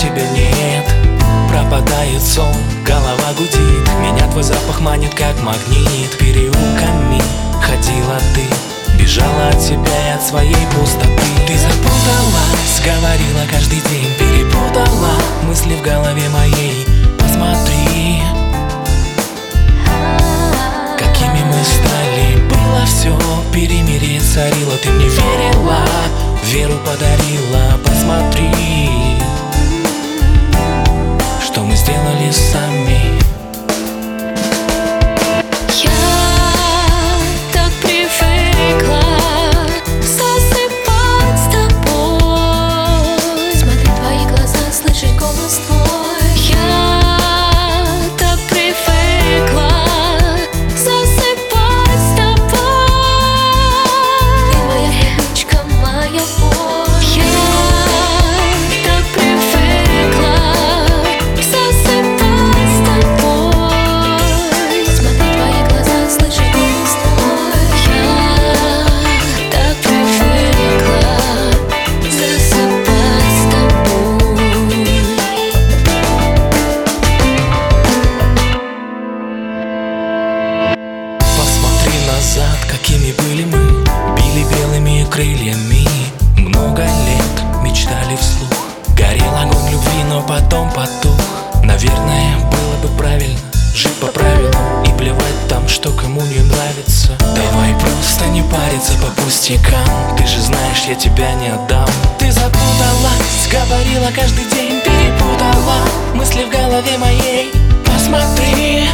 тебя нет. Пропадает сон, голова гудит, меня твой запах манит, как магнит. Переулками ходила ты, бежала от себя и от своей пустоты. Ты запуталась, говорила каждый день, перепутала мысли в голове моей. Посмотри, какими мы стали. Было все, перемирие царило. Ты мне верила, веру подарила. Посмотри, что мы сделали сами. Какими были мы, били белыми крыльями. Много лет мечтали вслух, горел огонь любви, но потом потух. Наверное, было бы правильно жить по правилам и плевать там, что кому не нравится. Давай просто не париться по пустякам, ты же знаешь, я тебя не отдам. Ты запуталась, говорила каждый день, перепутала мысли в голове моей. Посмотри,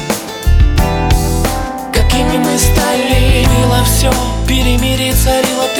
какими мы стали. Было все, перемирие царило.